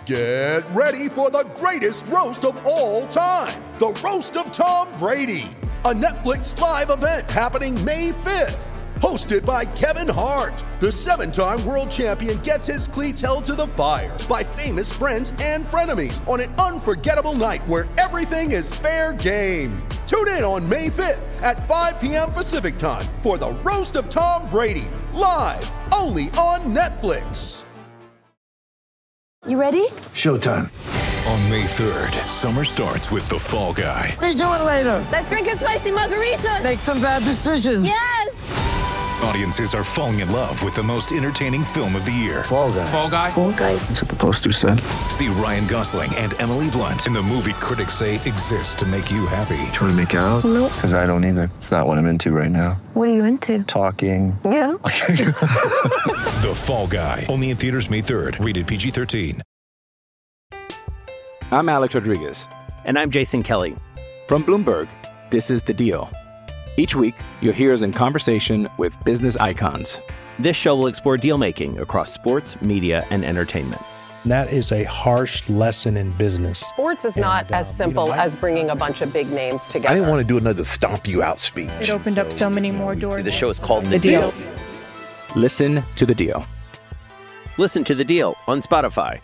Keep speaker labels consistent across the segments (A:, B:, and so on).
A: Get ready for the greatest roast of all time, the Roast of Tom Brady, a Netflix live event happening May 5th. Hosted by Kevin Hart, the 7-time world champion gets his cleats held to the fire by famous friends and frenemies on an unforgettable night where everything is fair game. Tune in on May 5th at 5 p.m. Pacific time for the Roast of Tom Brady, live only on Netflix.
B: You ready?
C: Showtime.
D: On May 3rd, summer starts with The Fall Guy.
C: Let's do it later.
B: Let's drink a spicy margarita.
C: Make some bad decisions.
B: Yes!
D: Audiences are falling in love with the most entertaining film of the year.
C: Fall Guy.
E: Fall Guy?
B: Fall Guy.
C: That's what the poster said.
D: See Ryan Gosling and Emily Blunt in the movie critics say exists to make you happy.
C: Trying to make it out?
B: Nope.
C: Because I don't either. It's not what I'm into right now.
B: What are you into?
C: Talking.
B: Yeah.
D: The Fall Guy. Only in theaters May 3rd. Rated PG-13.
F: I'm Alex Rodriguez.
G: And I'm Jason Kelly.
F: From Bloomberg, this is The Deal. Each week, you'll hear us in conversation with business icons.
G: This show will explore deal-making across sports, media, and entertainment.
H: That is a harsh lesson in business.
I: Sports is not as simple as bringing a bunch of big names together.
J: I didn't want to do another stomp you out speech.
K: It opened up so many more doors.
G: The show is called The Deal.
F: Listen to The Deal.
G: Listen to The Deal on Spotify.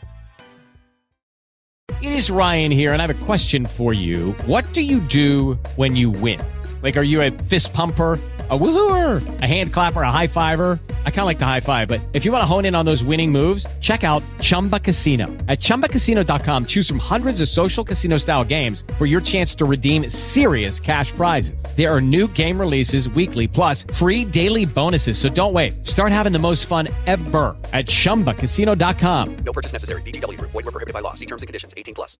L: It is Ryan here, and I have a question for you. What do you do when you win? Like, are you a fist pumper, a woohooer, a hand clapper, a high fiver? I kind of like the high five, but if you want to hone in on those winning moves, check out Chumba Casino. At ChumbaCasino.com, choose from hundreds of social casino-style games for your chance to redeem serious cash prizes. There are new game releases weekly, plus free daily bonuses, so don't wait. Start having the most fun ever at ChumbaCasino.com.
M: No purchase necessary. VGW Group. Void where prohibited by law. See terms and conditions. 18+.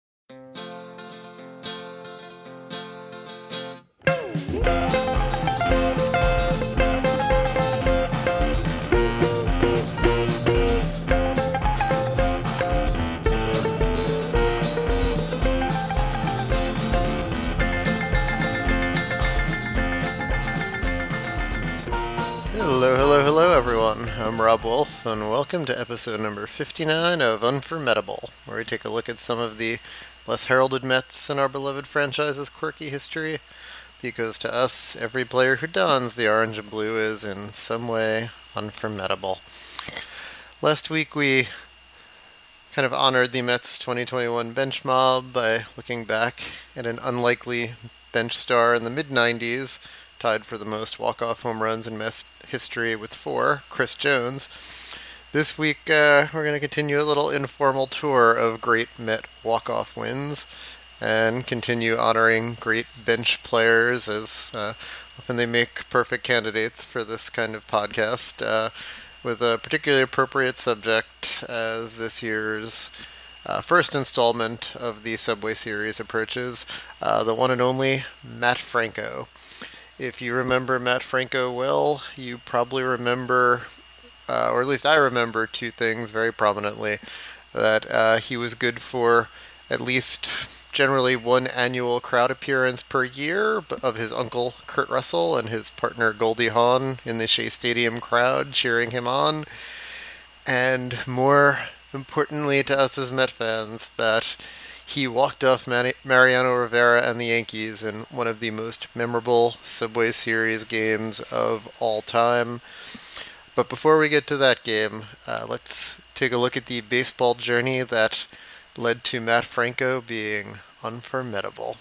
N: Hello everyone. I'm Rob Wolf, and welcome to episode number 59 of Unformidable, where we take a look at some of the less heralded Mets in our beloved franchise's quirky history, because to us, every player who dons the orange and blue is in some way unformidable. Last week we kind of honored the Mets 2021 bench mob by looking back at an unlikely bench star in the mid-90s, tied for the most walk-off home runs in Mets history with 4, Chris Jones. This week, we're going to continue a little informal tour of great Met walk-off wins and continue honoring great bench players, as often they make perfect candidates for this kind of podcast, with a particularly appropriate subject as this year's first installment of the Subway Series approaches, the one and only Matt Franco. If you remember Matt Franco well, you probably remember, or at least I remember, two things very prominently. That he was good for at least generally one annual crowd appearance per year of his uncle Kurt Russell and his partner Goldie Hawn in the Shea Stadium crowd cheering him on. And more importantly to us as Met fans, that he walked off Mariano Rivera and the Yankees in one of the most memorable Subway Series games of all time. But before we get to that game, let's take a look at the baseball journey that led to Matt Franco being unformidable.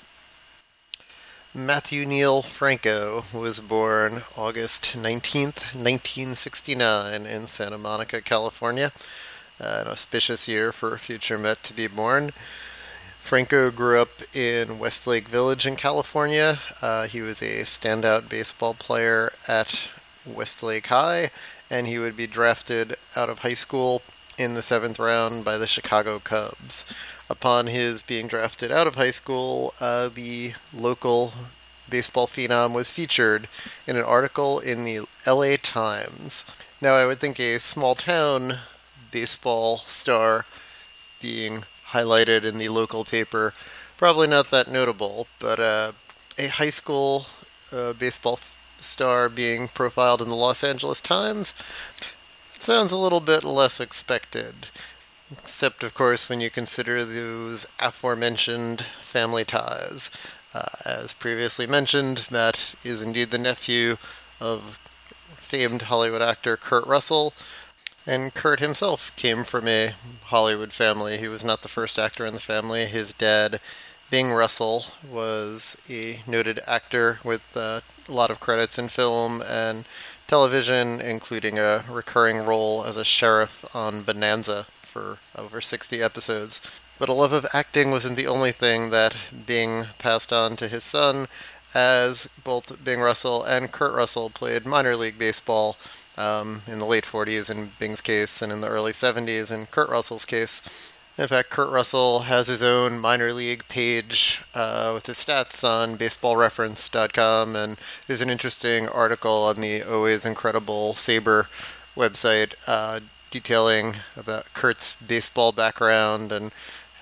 N: Matthew Neil Franco was born August 19th, 1969 in Santa Monica, California. An auspicious year for a future Met to be born. Franco grew up in Westlake Village in California. He was a standout baseball player at Westlake High, and he would be drafted out of high school in the 7th round by the Chicago Cubs. Upon his being drafted out of high school, the local baseball phenom was featured in an article in the LA Times. Now, I would think a small-town baseball star being highlighted in the local paper, probably not that notable, but a high school baseball star being profiled in the Los Angeles Times sounds a little bit less expected. Except, of course, when you consider those aforementioned family ties. As previously mentioned, Matt is indeed the nephew of famed Hollywood actor Kurt Russell, and Kurt himself came from a Hollywood family. He was not the first actor in the family. His dad, Bing Russell, was a noted actor with a lot of credits in film and television, including a recurring role as a sheriff on Bonanza for over 60 episodes. But a love of acting wasn't the only thing that Bing passed on to his son, as both Bing Russell and Kurt Russell played minor league baseball in the late 40s in Bing's case, and in the early 70s in Kurt Russell's case. In fact, Kurt Russell has his own minor league page with his stats on baseballreference.com, and there's an interesting article on the Always Incredible Saber website detailing about Kurt's baseball background and,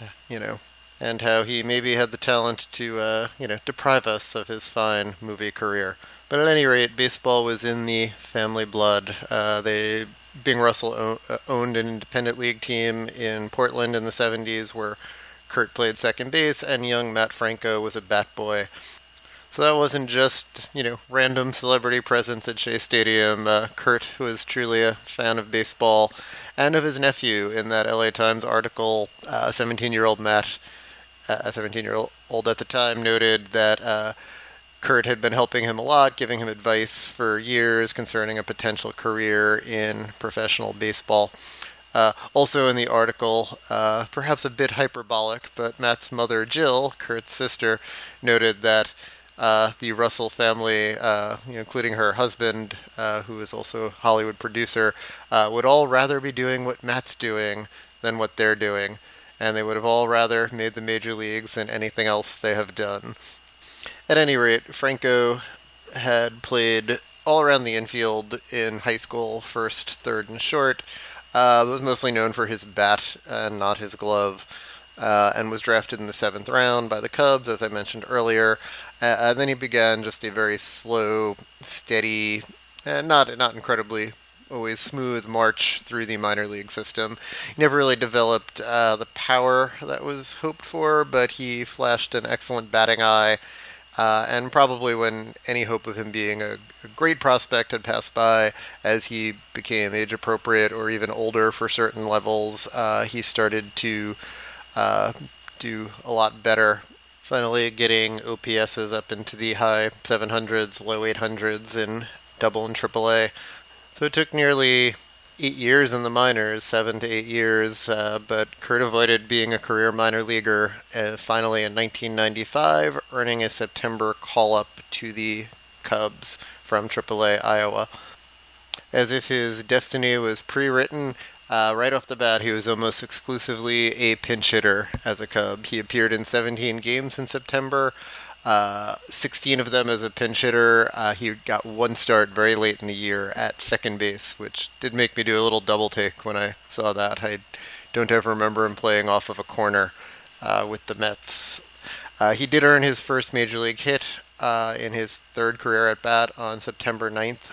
N: and how he maybe had the talent to, deprive us of his fine movie career. But at any rate, baseball was in the family blood. Bing Russell owned an independent league team in Portland in the 70s where Kurt played second base, and young Matt Franco was a bat boy. So that wasn't just, random celebrity presence at Shea Stadium. Kurt was truly a fan of baseball and of his nephew. In that LA Times article, 17-year-old Matt, 17-year-old at the time, noted that Kurt had been helping him a lot, giving him advice for years concerning a potential career in professional baseball. Also in the article, perhaps a bit hyperbolic, but Matt's mother, Jill, Kurt's sister, noted that the Russell family, including her husband, who is also a Hollywood producer, would all rather be doing what Matt's doing than what they're doing, and they would have all rather made the major leagues than anything else they have done. At any rate, Franco had played all around the infield in high school, first, third, and short, was mostly known for his bat and not his glove, and was drafted in the 7th round by the Cubs, as I mentioned earlier. And then he began just a very slow, steady, and not incredibly always smooth march through the minor league system. He never really developed the power that was hoped for, but he flashed an excellent batting eye. And probably when any hope of him being a great prospect had passed by, as he became age appropriate or even older for certain levels, he started to do a lot better. Finally getting OPSs up into the high 700s, low 800s in Double and Triple A. So it took nearly 8 years in the minors, 7 to 8 years, but Kurt avoided being a career minor leaguer finally in 1995, earning a September call-up to the Cubs from AAA Iowa. As if his destiny was pre-written, right off the bat, he was almost exclusively a pinch hitter as a Cub. He appeared in 17 games in September, 16 of them as a pinch hitter. He got one start very late in the year at second base, which did make me do a little double take when I saw that. I don't ever remember him playing off of a corner with the Mets. He did earn his first major league hit in his third career at bat on September 9th,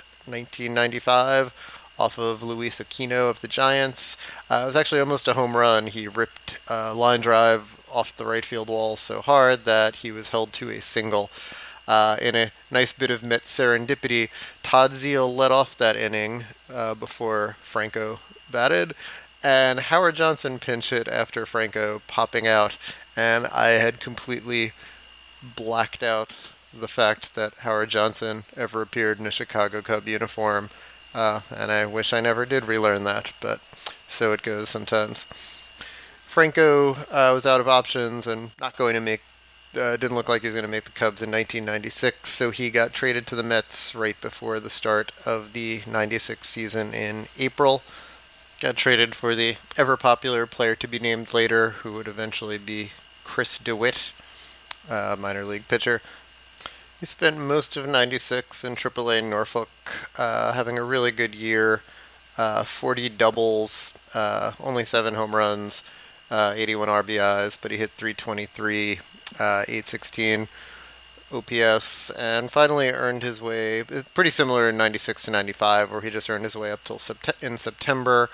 N: 1995. Off of Luis Aquino of the Giants. It was actually almost a home run. He ripped a line drive off the right field wall so hard that he was held to a single. In a nice bit of Met serendipity, Todd Zeile led off that inning before Franco batted, and Howard Johnson pinch hit after Franco popping out, and I had completely blacked out the fact that Howard Johnson ever appeared in a Chicago Cub uniform. And I wish I never did relearn that, but so it goes sometimes. Franco was out of options and not going to make, didn't look like he was going to make the Cubs in 1996, so he got traded to the Mets right before the start of the 96 season in April. Got traded for the ever-popular player to be named later, who would eventually be Chris DeWitt, minor league pitcher. He spent most of 96 in AAA Norfolk, having a really good year, 40 doubles, only 7 home runs, 81 RBIs, but he hit .323, 816 OPS, and finally earned his way, pretty similar in 96 to 95, where he just earned his way up till in September,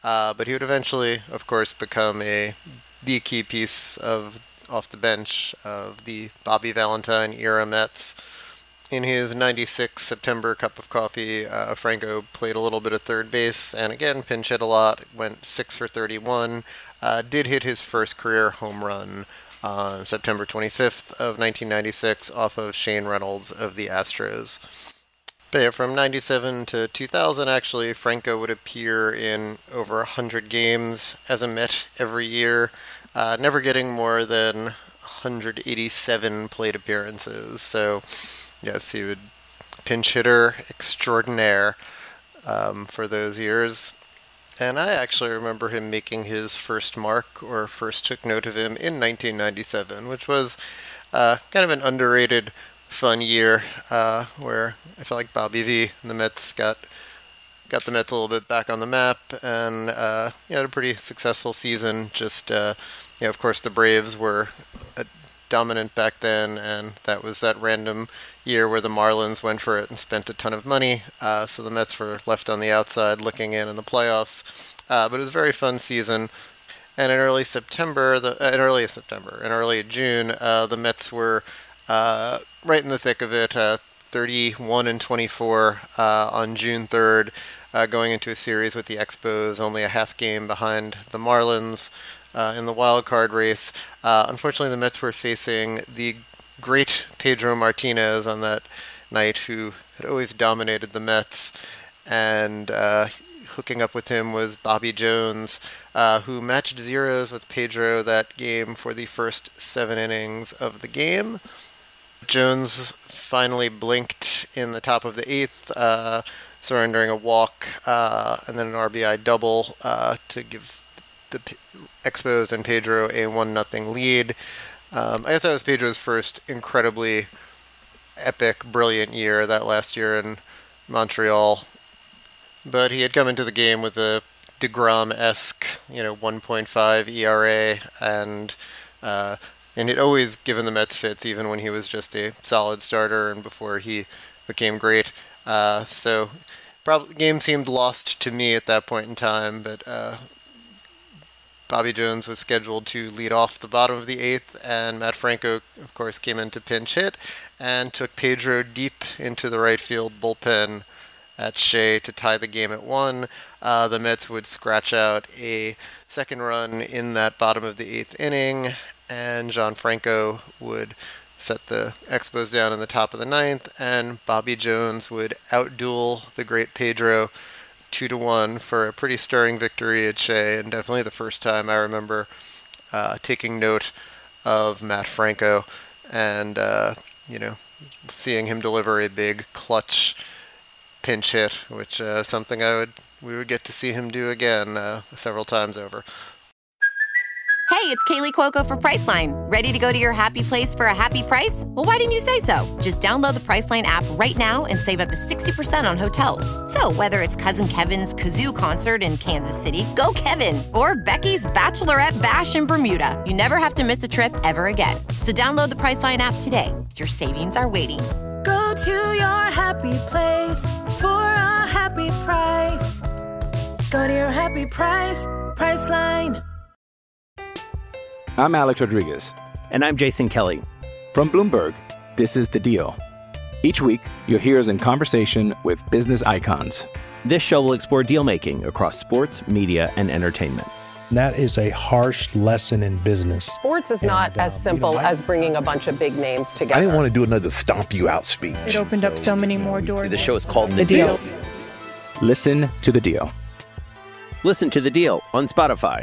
N: but he would eventually, of course, become the key piece off the bench of the Bobby Valentine era Mets. In his 96 September cup of coffee, Franco played a little bit of third base and again pinch hit a lot, went 6 for 31, did hit his first career home run on September 25th of 1996 off of Shane Reynolds of the Astros. But yeah, from 97 to 2000, actually, Franco would appear in over 100 games as a Met every year, never getting more than 187 plate appearances. So, yes, he would pinch hitter extraordinaire for those years. And I actually remember him making his first mark, or first took note of him, in 1997, which was kind of an underrated, fun year where I felt like Bobby V and the Mets got the Mets a little bit back on the map and had a pretty successful season. Just, of course, the Braves were dominant back then, and that was that random year where the Marlins went for it and spent a ton of money, so the Mets were left on the outside looking in the playoffs. But it was a very fun season, and in early June, the Mets were right in the thick of it, 31-24 on June 3rd, going into a series with the Expos, only a half game behind the Marlins in the wild card race. Unfortunately, the Mets were facing the great Pedro Martinez on that night, who had always dominated the Mets, and hooking up with him was Bobby Jones, who matched zeros with Pedro that game for the first 7 innings of the game. Jones finally blinked in the top of the 8th, surrendering a walk and then an RBI double to give the Expos and Pedro a 1-0 lead. I guess that was Pedro's first incredibly epic, brilliant year, that last year in Montreal. But he had come into the game with a DeGrom-esque, 1.5 ERA, and he'd always given the Mets fits, even when he was just a solid starter and before he became great. So probably the game seemed lost to me at that point in time, but Bobby Jones was scheduled to lead off the bottom of the 8th, and Matt Franco, of course, came in to pinch hit and took Pedro deep into the right field bullpen at Shea to tie the game at 1. The Mets would scratch out a second run in that bottom of the 8th inning, and John Franco would set the Expos down in the top of the 9th, and Bobby Jones would outduel the great Pedro 2-1 for a pretty stirring victory at Shea, and definitely the first time I remember taking note of Matt Franco and, seeing him deliver a big clutch pinch hit, which is something we would get to see him do again several times over.
E: Hey, it's Kaylee Cuoco for Priceline. Ready to go to your happy place for a happy price? Well, why didn't you say so? Just download the Priceline app right now and save up to 60% on hotels. So whether it's Cousin Kevin's Kazoo Concert in Kansas City, go Kevin, or Becky's Bachelorette Bash in Bermuda, you never have to miss a trip ever again. So download the Priceline app today. Your savings are waiting.
O: Go to your happy place for a happy price. Go to your happy price, Priceline.
F: I'm Alex Rodriguez.
G: And I'm Jason Kelly.
F: From Bloomberg, this is The Deal. Each week, you'll hear us in conversation with business icons.
G: This show will explore deal-making across sports, media, and entertainment.
H: That is a harsh lesson in business.
I: Sports is not as simple as bringing a bunch of big names together.
J: I didn't want to do another stomp you out speech.
K: It opened up so many more doors.
G: The show is called The Deal.
F: Listen to The Deal.
G: Listen to The Deal on Spotify.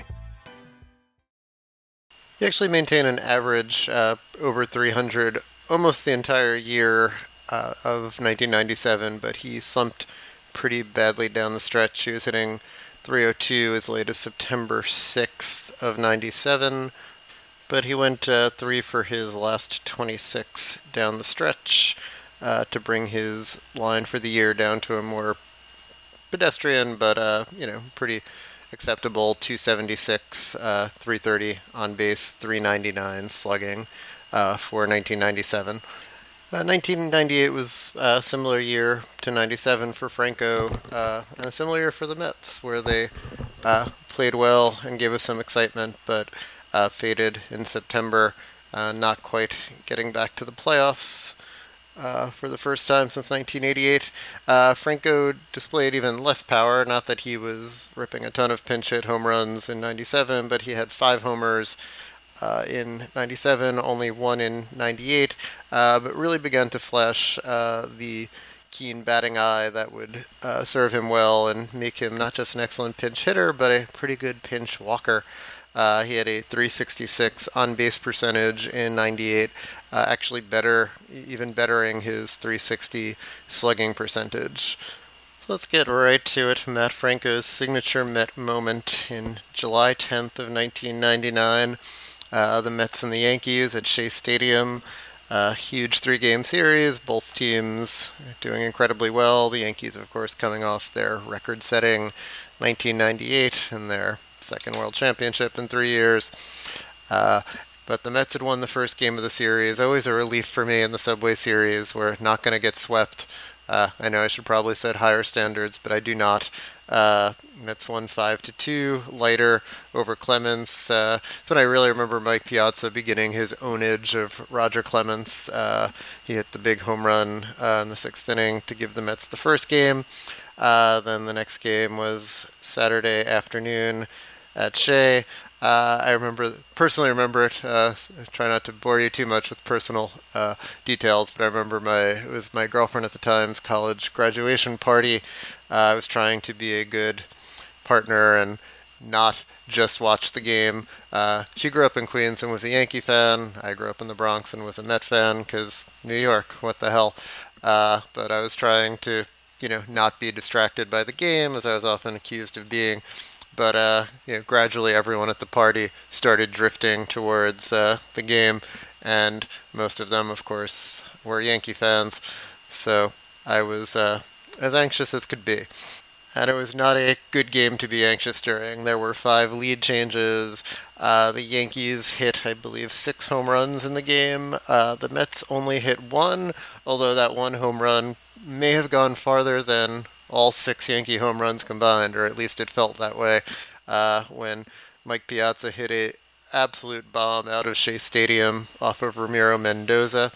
N: He actually maintained an average over 300 almost the entire year of 1997, but he slumped pretty badly down the stretch. He was hitting 302 as late as September 6th of 97, but he went 3 for his last 26 down the stretch to bring his line for the year down to a more pedestrian but pretty acceptable 276, 330 on base, 399 slugging for 1997. 1998 was a similar year to 97 for Franco, and a similar year for the Mets, where they played well and gave us some excitement, but faded in September, not quite getting back to the playoffs for the first time since 1988. Franco displayed even less power, not that he was ripping a ton of pinch hit home runs in 97, but he had 5 homers in 97, only 1 in 98, but really began to flash the keen batting eye that would serve him well and make him not just an excellent pinch hitter, but a pretty good pinch walker. He had a 366 on-base percentage in 98, actually even bettering his 360 slugging percentage. Let's get right to it. Matt Franco's signature Met moment in July 10th of 1999. The Mets and the Yankees at Shea Stadium. Huge 3-game series, both teams doing incredibly well. The Yankees, of course, coming off their record-setting 1998 and their second World Championship in 3 years. But the Mets had won the first game of the series. Always a relief for me in the Subway Series. We're not going to get swept. I know I should probably set higher standards, but I do not. Mets won 5-2, lighter over Clemens. That's when I really remember Mike Piazza beginning his ownage of Roger Clemens. He hit the big home run in the 6th inning to give the Mets the first game. Then the next game was Saturday afternoon at Shea. I personally remember it. Try not to bore you too much with personal details, but I remember it was my girlfriend at the time's college graduation party. I was trying to be a good partner and not just watch the game. She grew up in Queens and was a Yankee fan. I grew up in the Bronx and was a Met fan because New York, what the hell. But I was trying to, not be distracted by the game, as I was often accused of being. But gradually everyone at the party started drifting towards the game, and most of them, of course, were Yankee fans. So I was as anxious as could be. And it was not a good game to be anxious during. There were 5 lead changes. The Yankees hit, I believe, 6 home runs in the game. The Mets only hit 1, although that 1 home run may have gone farther than all 6 Yankee home runs combined, or at least it felt that way, when Mike Piazza hit a absolute bomb out of Shea Stadium off of Ramiro Mendoza,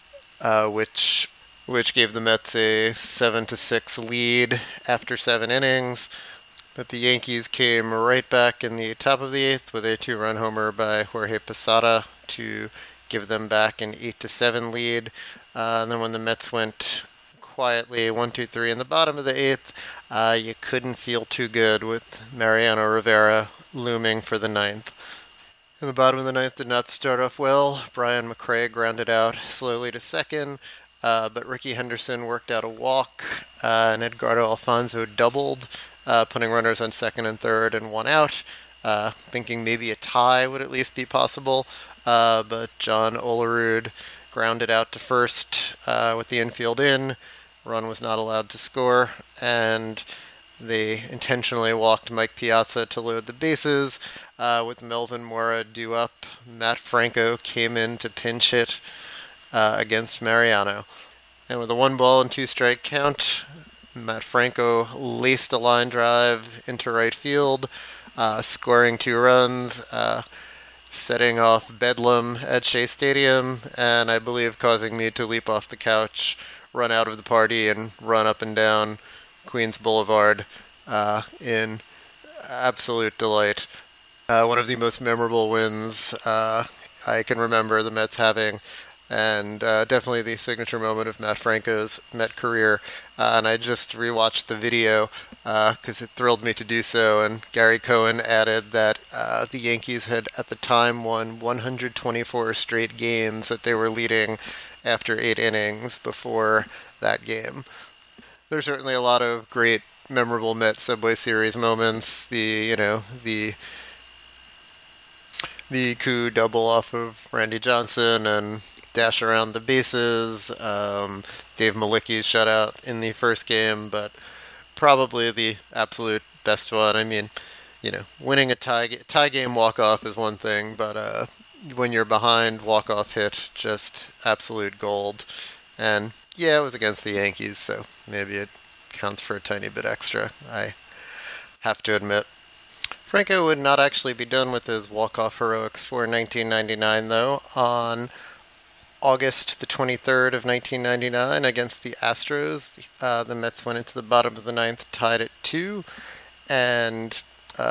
N: which gave the Mets a 7-6 lead after 7 innings. But the Yankees came right back in the top of the 8th with a 2-run homer by Jorge Posada to give them back an 8-7 lead. And then when the Mets went quietly 1-2-3 in the bottom of the 8th, you couldn't feel too good with Mariano Rivera looming for the 9th. In the bottom of the 9th did not start off well. Brian McRae grounded out slowly to second, but Ricky Henderson worked out a walk, and Edgardo Alfonso doubled, putting runners on second and third and 1 out, thinking maybe a tie would at least be possible, but John Olerud grounded out to first with the infield in. Run was not allowed to score, and they intentionally walked Mike Piazza to load the bases. With Melvin Mora due up, Matt Franco came in to pinch hit against Mariano. And with a 1-ball and 2-strike count, Matt Franco laced a line drive into right field, scoring 2 runs, setting off bedlam at Shea Stadium, and I believe causing me to leap off the couch, run out of the party, and run up and down Queens Boulevard in absolute delight. One of the most memorable wins I can remember the Mets having, and definitely the signature moment of Matt Franco's Met career. And I just rewatched the video because it thrilled me to do so, and Gary Cohen added that the Yankees had at the time won 124 straight games that they were leading after 8 innings before that game. There's certainly a lot of great memorable Met Subway Series moments. The coup double off of Randy Johnson and dash around the bases. Dave Malicki's shutout in the first game, but probably the absolute best one. I mean, winning a tie game walk-off is one thing, but when you're behind, walk-off hit, just absolute gold. And yeah, it was against the Yankees, so maybe it counts for a tiny bit extra, I have to admit. Franco would not actually be done with his walk-off heroics for 1999, though. On August the 23rd of 1999 against the Astros, the Mets went into the bottom of the ninth, tied at 2, and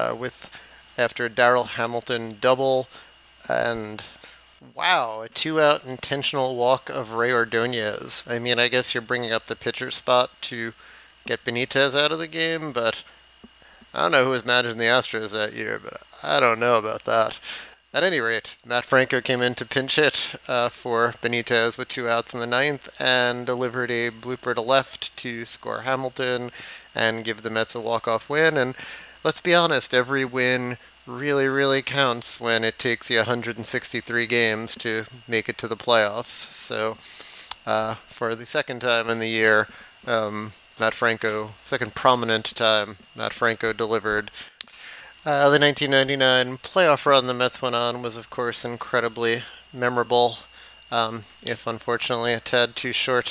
N: after a Darrell Hamilton double, and wow, a 2-out intentional walk of Ray Ordonez. I mean, I guess you're bringing up the pitcher spot to get Benitez out of the game, but I don't know who was managing the Astros that year, but I don't know about that. At any rate, Matt Franco came in to pinch hit for Benitez with 2 outs in the ninth and delivered a blooper to left to score Hamilton and give the Mets a walk-off win. And let's be honest, every win really, really counts when it takes you 163 games to make it to the playoffs. So for the second time in the year, Matt Franco, second prominent time, Matt Franco delivered. The 1999 playoff run the Mets went on was, of course, incredibly memorable, if unfortunately a tad too short.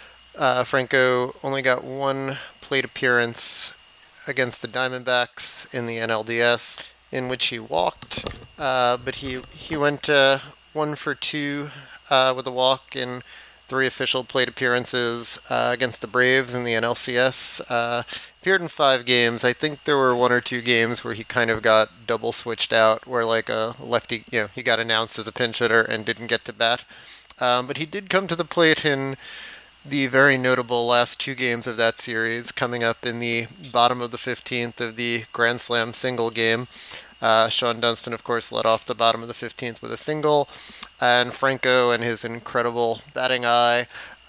N: Franco only got one plate appearance against the Diamondbacks in the NLDS, in which he walked, but he went 1 for 2 with a walk in 3 official plate appearances against the Braves in the NLCS. Appeared in 5 games. I think there were 1 or 2 games where he kind of got double switched out, where like a lefty, he got announced as a pinch hitter and didn't get to bat. But he did come to the plate in the very notable last 2 games of that series, coming up in the bottom of the 15th of the Grand Slam single game. Sean Dunston, of course, led off the bottom of the 15th with a single, and Franco and his incredible batting eye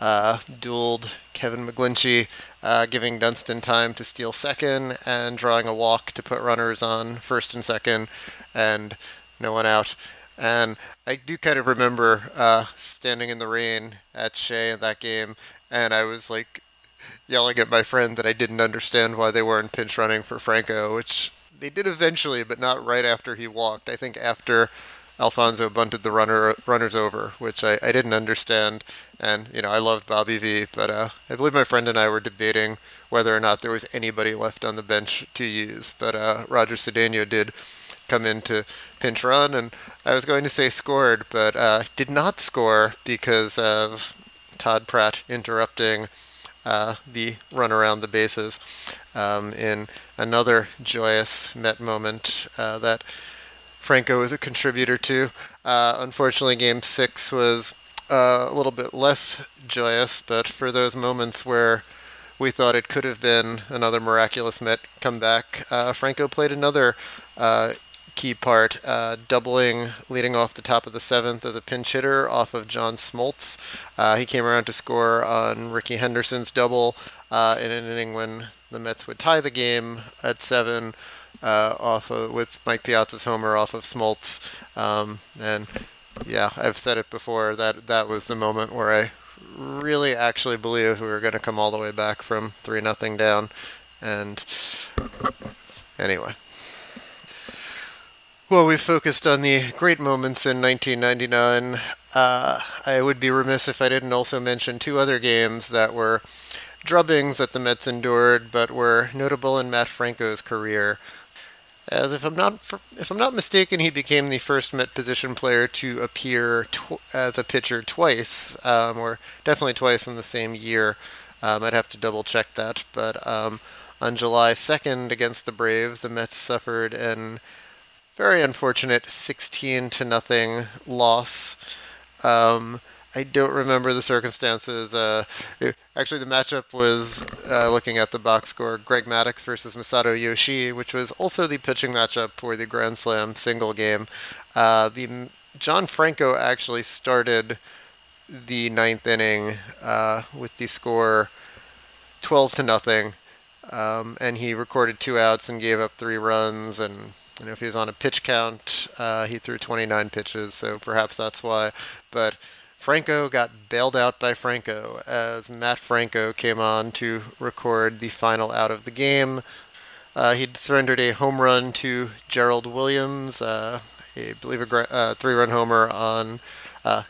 N: dueled Kevin McGlinchey, giving Dunston time to steal second and drawing a walk to put runners on first and second, and no one out. And I do kind of remember standing in the rain at Shea in that game, and I was like yelling at my friend that I didn't understand why they weren't pinch running for Franco, which they did eventually, but not right after he walked. I think after Alfonso bunted the runners over, which I didn't understand. And, I loved Bobby V, but I believe my friend and I were debating whether or not there was anybody left on the bench to use. But Roger Cedeno did come in to pinch run, and I was going to say scored, but did not score because of Todd Pratt interrupting the run around the bases in another joyous Met moment that Franco was a contributor to. Unfortunately, Game 6 was a little bit less joyous, but for those moments where we thought it could have been another miraculous Met comeback, Franco played another key part, doubling, leading off the top of the 7th as a pinch hitter off of John Smoltz. He came around to score on Ricky Henderson's double in an inning when the Mets would tie the game at 7 with Mike Piazza's homer off of Smoltz. And yeah, I've said it before, that was the moment where I really actually believed we were going to come all the way back from 3-0 down. And anyway. Well, we focused on the great moments in 1999. I would be remiss if I didn't also mention 2 other games that were drubbings that the Mets endured, but were notable in Matt Franco's career. As if I'm not mistaken, he became the first Met position player to appear as a pitcher twice, or definitely twice in the same year. I'd have to double check that, but on July 2nd against the Braves, the Mets suffered an very unfortunate 16-0 loss. I don't remember the circumstances. Actually, the matchup was, looking at the box score, Greg Maddux versus Masato Yoshii, which was also the pitching matchup for the Grand Slam single game. John Franco actually started the 9th inning with the score 12-0, and he recorded 2 outs and gave up 3 runs, and if he was on a pitch count, he threw 29 pitches, so perhaps that's why. But Franco got bailed out by Franco as Matt Franco came on to record the final out of the game. He'd surrendered a home run to Gerald Williams, I believe a 3-run homer on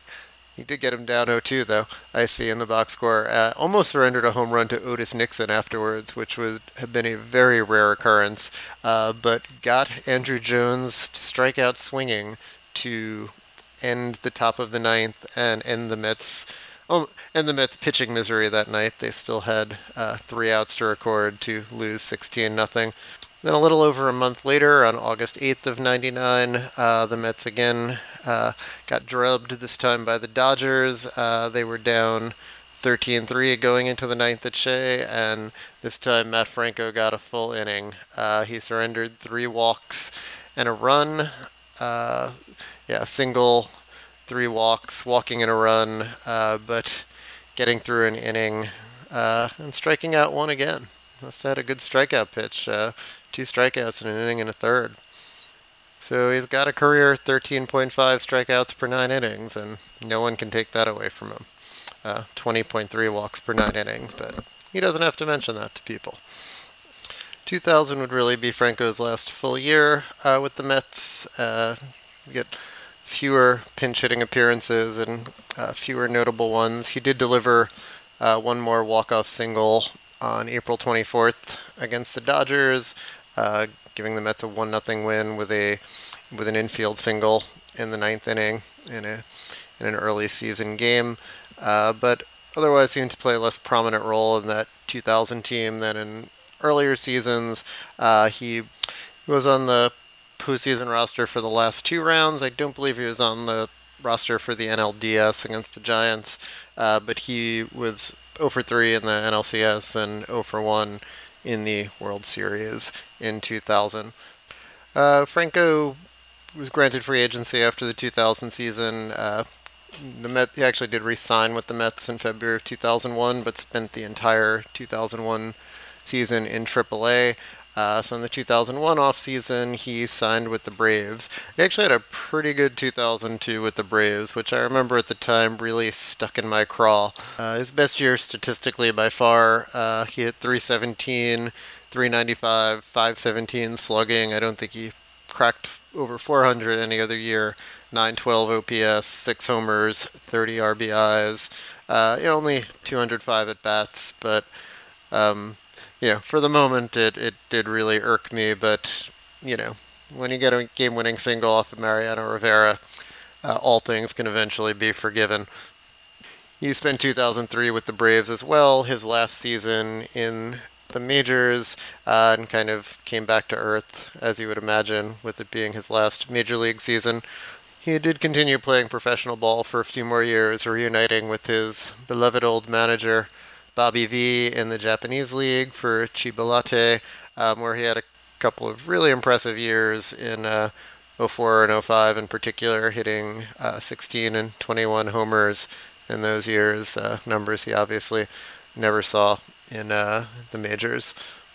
N: He did get him down 0-2, though, I see in the box score. Almost surrendered a home run to Otis Nixon afterwards, which would have been a very rare occurrence, but got Andrew Jones to strike out swinging to end the top of the ninth and end the Mets pitching misery that night. They still had 3 outs to record to lose 16-0. Then a little over a month later, on August 8th of 99, the Mets again got drubbed, this time by the Dodgers. They were down 13-3 going into the ninth at Shea, and this time Matt Franco got a full inning. He surrendered 3 walks and a run. Single, 3 walks, walking and a run, but getting through an inning and striking out 1 again. Must have had a good strikeout pitch. 2 strikeouts in an inning and a third. So he's got a career 13.5 strikeouts per 9 innings, and no one can take that away from him. 20.3 walks per 9 innings, but he doesn't have to mention that to people. 2000 would really be Franco's last full year with the Mets. Get fewer pinch-hitting appearances and fewer notable ones. He did deliver 1 more walk-off single on April 24th against the Dodgers, giving the Mets a 1-0 win with an infield single in the 9th inning in an early season game, but otherwise seemed to play a less prominent role in that 2000 team than in earlier seasons. He was on the postseason roster for the last 2 rounds. I don't believe he was on the roster for the NLDS against the Giants, but he was 0-3 in the NLCS and 0-1 in the World Series in 2000. Franco was granted free agency after the 2000 season. He actually did re-sign with the Mets in February of 2001, but spent the entire 2001 season in AAA. So in the 2001 offseason, he signed with the Braves. He actually had a pretty good 2002 with the Braves, which I remember at the time really stuck in my craw. His best year statistically by far. He hit .317, .395, .517 slugging. I don't think he cracked over 400 any other year. .912 OPS, 6 homers, 30 RBIs. Only 205 at-bats, but for the moment, it did really irk me, but, when you get a game-winning single off of Mariano Rivera, all things can eventually be forgiven. He spent 2003 with the Braves as well, his last season in the majors, and kind of came back to earth, as you would imagine, with it being his last major league season. He did continue playing professional ball for a few more years, reuniting with his beloved old manager, Bobby V, in the Japanese League for Chiba Lotte, where he had a couple of really impressive years in 04 and 05 in particular, hitting 16 and 21 homers in those years, numbers he obviously never saw in the majors.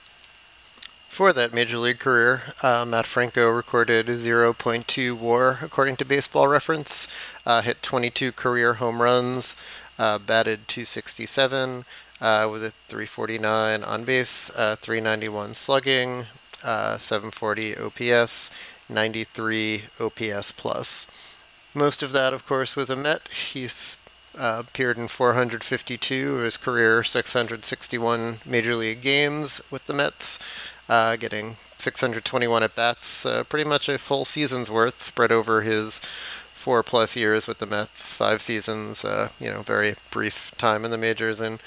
N: For that major league career, Matt Franco recorded 0.2 WAR according to Baseball Reference, hit 22 career home runs, batted .267, with a .349 on base, .391 slugging, .740 OPS, .93 OPS plus. Most of that, of course, was a Met. He's appeared in 452 of his career 661 major league games with the Mets, getting 621 at-bats, pretty much a full season's worth spread over his 4+ years with the Mets, 5 seasons, very brief time in the majors. In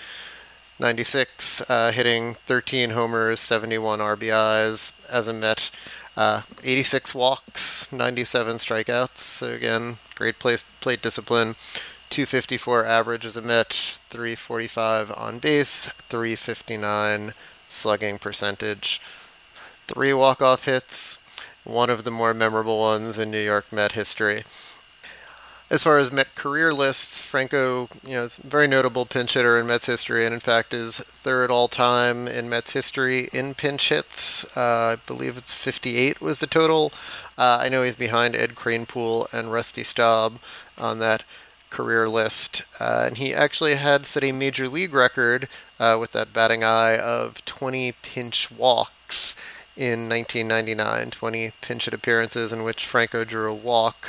N: 96, hitting 13 homers, 71 RBIs as a Met, 86 walks, 97 strikeouts. So again, great plate discipline. .254 average as a Met, .345 on base, .359 slugging percentage. 3 walk-off hits, one of the more memorable ones in New York Met history. As far as Met career lists, Franco, is a very notable pinch hitter in Mets history, and in fact is 3rd all-time in Mets history in pinch hits. I believe it's 58 was the total. I know he's behind Ed Kranepool and Rusty Staub on that career list, and he actually had set a major league record with that batting eye of 20 pinch walks in 1999, 20 pinch hit appearances in which Franco drew a walk.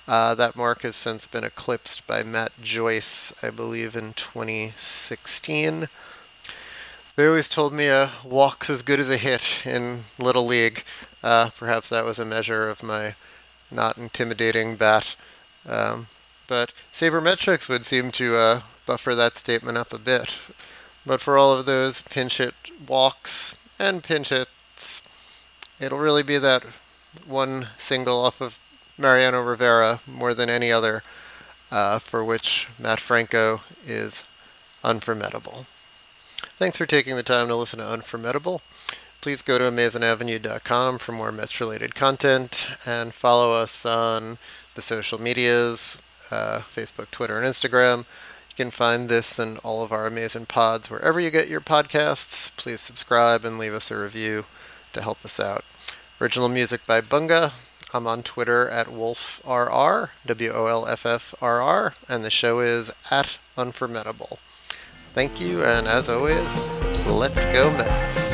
N: That mark has since been eclipsed by Matt Joyce, I believe, in 2016. They always told me a walk's as good as a hit in Little League. Perhaps that was a measure of my not intimidating bat. But sabermetrics would seem to buffer that statement up a bit. But for all of those pinch hit walks and pinch hits, it'll really be that one single off of Mariano Rivera more than any other, for which Matt Franco is unformidable. Thanks for taking the time to listen to Unformidable. Please go to AmazingAvenue.com for more Mets-related content, and follow us on the social medias, Facebook, Twitter, and Instagram. You can find this and all of our amazing pods wherever you get your podcasts. Please subscribe and leave us a review to help us out. Original music by Bunga. I'm on Twitter at WolffRR, WOLFFRR, and the show is at Unformidable. Thank you, and as always, let's go Mets.